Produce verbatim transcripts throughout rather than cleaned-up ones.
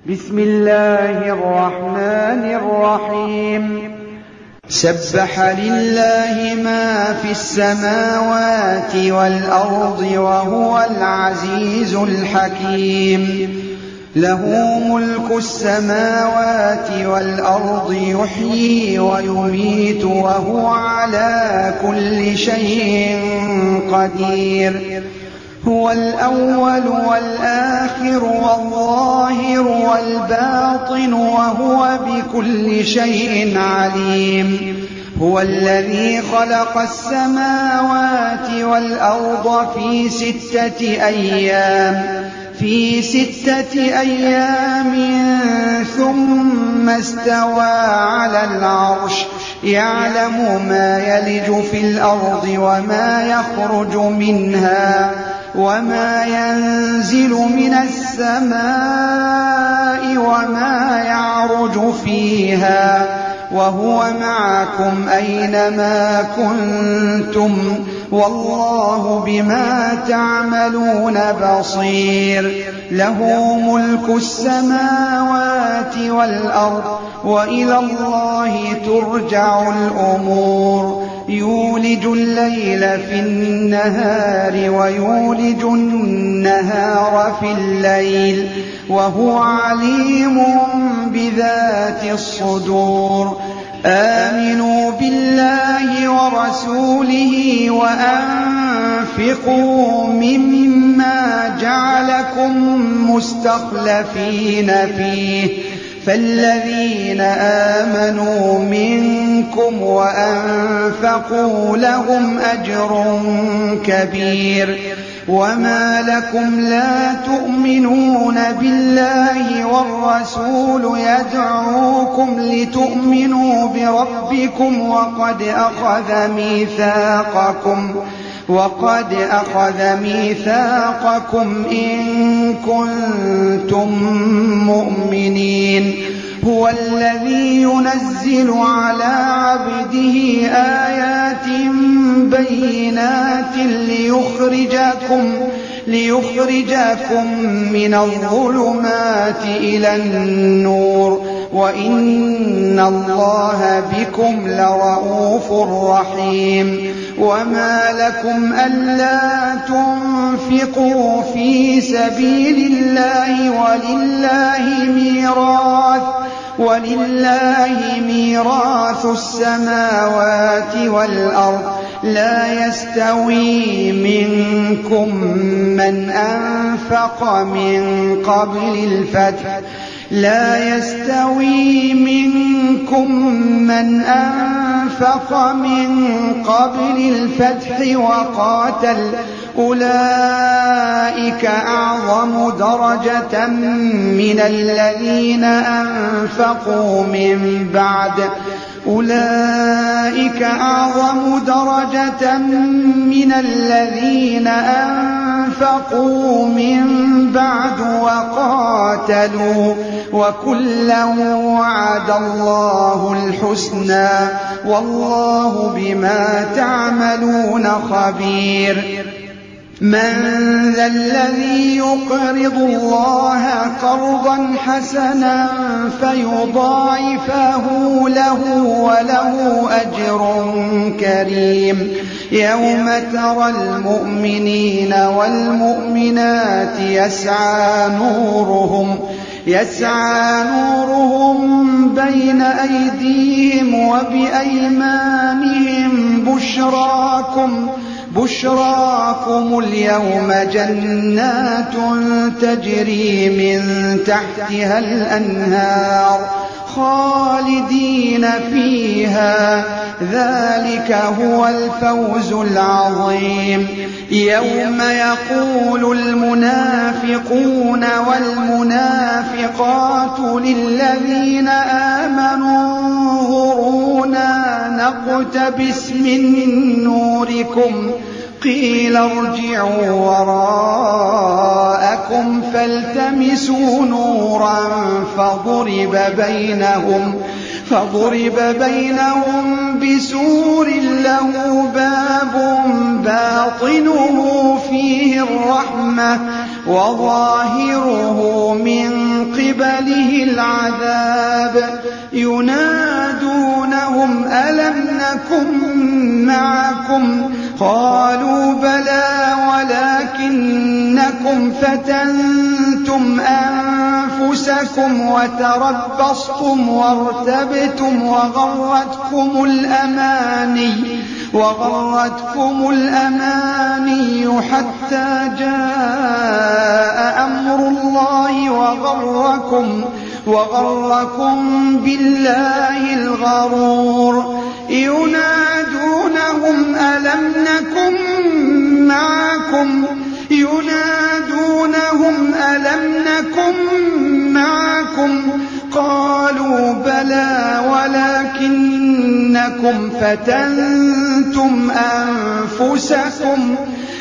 بسم الله الرحمن الرحيم سبح لله ما في السماوات والأرض وهو العزيز الحكيم له ملك السماوات والأرض يحيي ويميت وهو على كل شيء قدير هو الأول والآخر والظاهر والباطن وهو بكل شيء عليم هو الذي خلق السماوات والأرض في ستة أيام في ستة أيام ثم استوى على العرش يعلم ما يلج في الأرض وما يخرج منها وما ينزل من السماء وما يعرج فيها وهو معكم أينما كنتم والله بما تعملون بصير له ملك السماوات والأرض وإلى الله ترجع الأمور يولج الليل في النهار ويولج النهار في الليل وهو عليم بذات الصدور آمنوا بالله ورسوله وأنفقوا مما جعلكم مستخلفين فيه فالذين آمنوا منكم وأنفقوا لهم أجر كبير وما لكم لا تؤمنون بالله والرسول يدعوكم لتؤمنوا بربكم وقد أخذ ميثاقكم وقد أخذ ميثاقكم إن كنتم مؤمنين هو الذي ينزل على عبده آيات بينات ليخرجكم ليخرجكم من الظلمات إلى النور وإن الله بكم لرءوف رحيم وما لكم ألا تنفقوا في سبيل الله ولله ميراث ولله ميراث السماوات والأرض لا يستوي منكم من أنفق من قبل الفتح لا يستوي منكم من أنفق من قبل الفتح وقاتل أولئك أعظم درجة من الذين أنفقوا من بعد أولئك أعظم درجة من الذين أنفقوا من بعد وقاتلوا وكلا وعد الله الحسنى والله بما تعملون خبير من ذا الذي يقرض الله قرضا حسنا فيضاعفه له وله أجر كريم يوم ترى المؤمنين والمؤمنات يسعى نورهم يسعى نورهم بين أيديهم وبأيمانهم بشراكم بشراكم اليوم جنات تجري من تحتها الأنهار خالدين فيها ذلك هو الفوز العظيم يوم يقول المنافقون والمنافقات للذين آمنوا انظرونا نقتبس من نوركم قيل ارجعوا وراءكم فالتمسوا نورا فضرب بينهم فضرب بينهم بسور له باب باطنه فيه الرحمة وظاهره من قبله العذاب ينادونهم ألم نكن معكم قالوا بلى ولكنكم فتنتم أنفسكم وتربصتم وارتبتم وغرتكم الأماني وغرتكم الأماني حتى جاء أمر الله وغركم وغركم بالله الغرور ينادونهم ألم نكن معكم ينادونهم ألم نكن معكم قالوا بلى ولكنكم فتنتم أنفسكم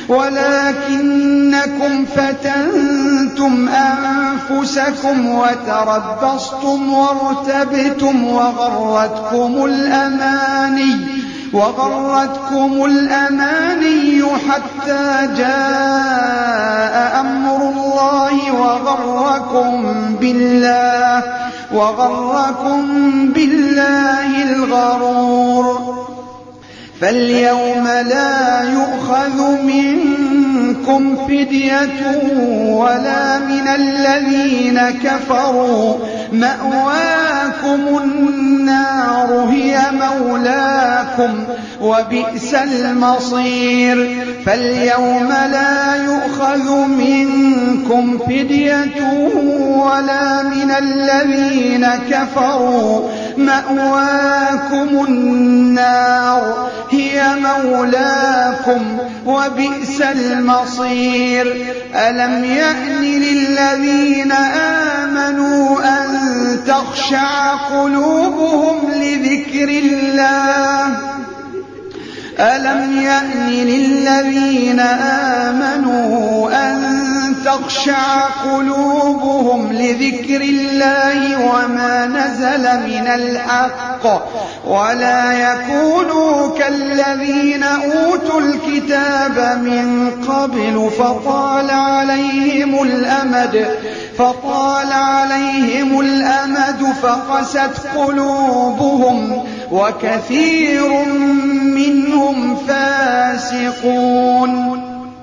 ولكنكم فتنتم أنفسكم وتربصتم وارتبتم وغرتكم الأماني وغرتكم الأماني حتى جاء أمر الله وغركم بالله وغركم بالله الغرور فاليوم لا يؤخذ منكم فدية ولا من الذين كفروا مأواكم النار هي مولاكم وبئس المصير فاليوم لا يؤخذ منكم فدية ولا من الذين كفروا مأواكم النار هي مولاكم وبئس المصير ألم يأن للذين آمنوا أن تخشع قلوبهم لذكر الله ألم يأن للذين آمنوا أن تخشع قلوبهم لذكر الله وما نزل من الحق ولا يكونوا كالذين أوتوا الكتاب من قبل فطال عليهم الأمد فطال عليهم الأمد فقست قلوبهم وكثير منهم فاسقون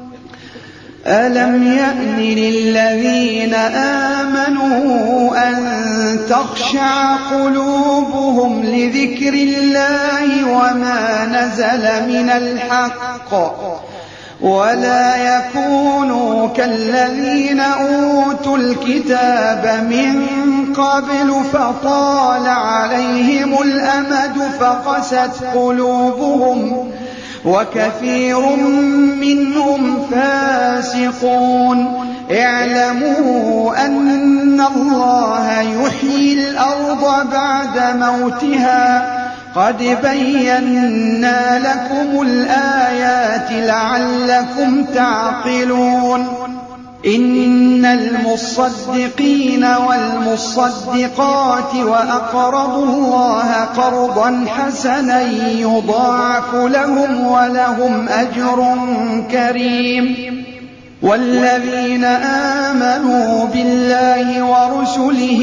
ألم يأن للذين آمنوا أن تخشع قلوبهم لذكر الله وما نزل من الحق ولا يكونوا كالذين أوتوا الكتاب من قبل فطال عليهم الأمد فقست قلوبهم وكثير منهم فاسقون اعلموا أن الله يحيي الأرض بعد موتها قد بينا لكم الآيات لعلكم تعقلون إن المصدقين والمصدقات وأقرضوا الله قرضا حسنا يضاعف لهم ولهم أجر كريم والذين آمنوا بالله ورسله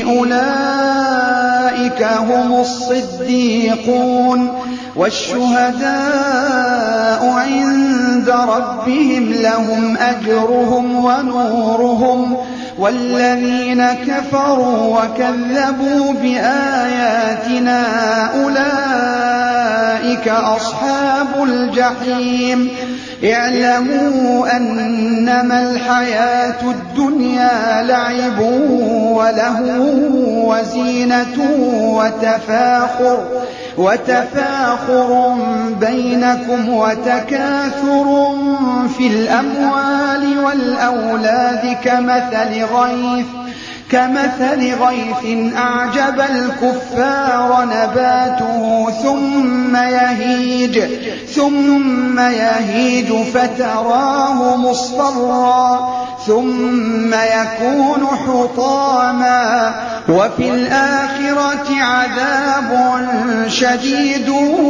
أولئك هم الصديقون والشهداء عند ربهم لهم أجرهم ونورهم والذين كفروا وكذبوا بآياتنا أولئك أصحاب الجحيم اعلموا أنما الحياة الدنيا لعب ولهو وزينة وتفاخر وتفاخر بينكم وتكاثر في الأموال والأولاد كمثل غيث كمثل غيث أعجب الكفار نباته ثم يهيج ثم يهيج فتراه مصفرا ثم يكون حطاما وفي الآخرة عذاب شديد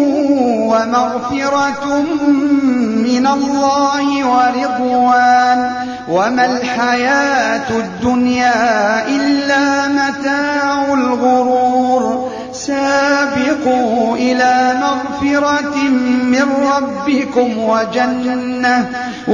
ومغفرة من الله ورضوان وما الحياة الدنيا إلا متاع الغرور سابقوا إلى مغفرة من ربكم وجنة,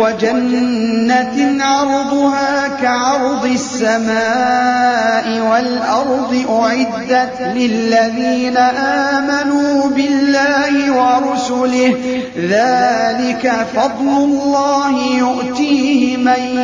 وجنة عرضها كعرض السماء والأرض أعدت للذين آمنوا بالله ورسله ذلك فضل الله يؤتيه من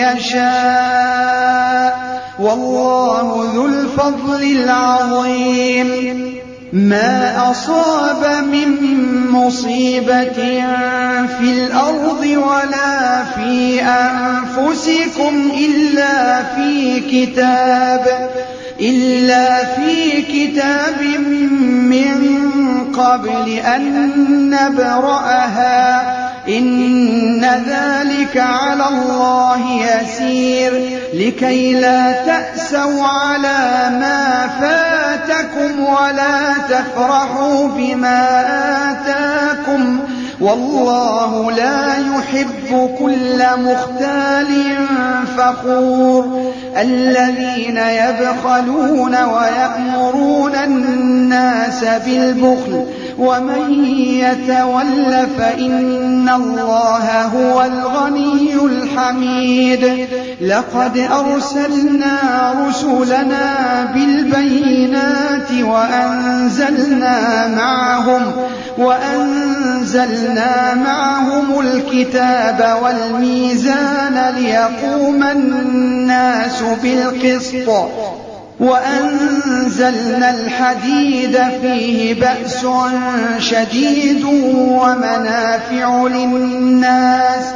يشاء والله ذو الفضل العظيم ما أصاب من مصيبة في الأرض ولا في أنفسكم إلا في كتاب إلا في كتاب من قبل أن نبرأها إن ذلك على الله يسير لكي لا تأسوا على ما فاتكم ولا تفرحوا بما آتاكم والله لا يحب كل مختال فخور الذين يبخلون ويأمرون الناس بالبخل ومن يتول فإن الله هو الغني الحميد لقد أرسلنا رسلنا بالبينات وأنزلنا معهم وأنزلنا معهم الكتاب والميزان ليقوم الناس بالقسط وأنزلنا الحديد فيه بأس شديد ومنافع للناس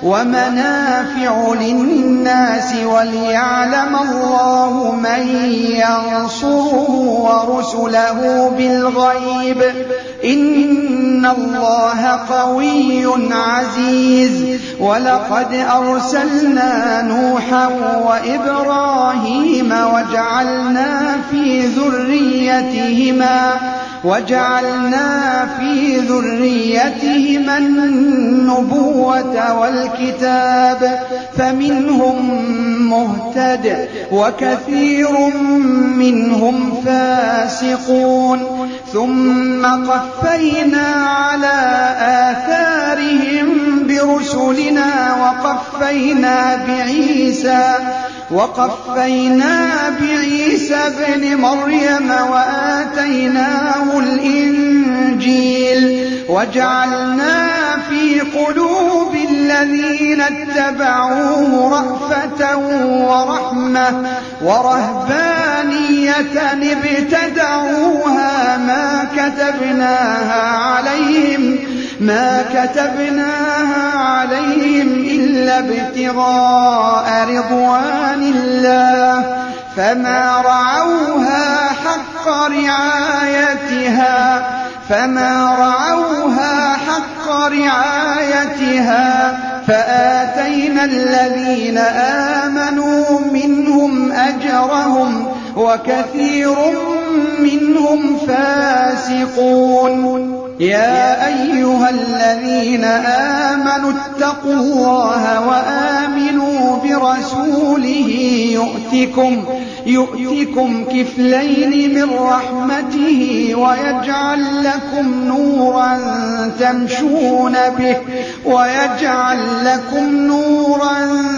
ومنافع للناس وليعلم الله من ينصره ورسله بالغيب إن الله قوي عزيز ولقد أرسلنا نوحا وإبراهيم وجعلنا في ذريتهما وجعلنا في ذريتهما النبوة والكتاب فمنهم مهتد وكثير منهم فاسقون ثم قفينا على آثارهم برسلنا وقفينا بعيسى وقفينا بعيسى ابن مريم وآتيناه الإنجيل وجعلنا في قلوب الذين اتبعوه رأفة ورحمة ورهبانية ابتدعوها ما كتبناها عليهم ما كتبناها عليهم إلا ابتغاء رضوان الله فما رعوها حق رعايتها فما رعوها حق رعايتها فآتينا الذين آمنوا منهم أجرهم وكثير منهم فاسقون يا أيها الذين آمنوا اتقوا الله وآمنوا برسوله يؤتكم يؤتكم كفلين من رحمته ويجعل لكم نورا تمشون به ويجعل لكم نورا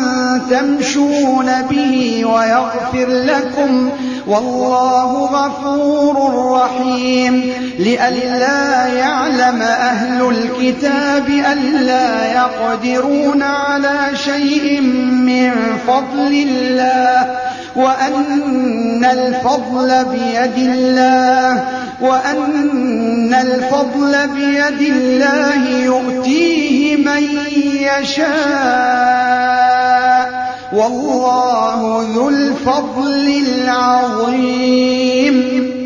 تمشون به ويغفر لكم والله غفور رحيم لئلا يعلم أهل الكتاب ألا يقدرون على شيء من فضل الله وأن الفضل بيد الله وأن الفضل بيد الله يؤتيه من يشاء والله ذو الفضل العظيم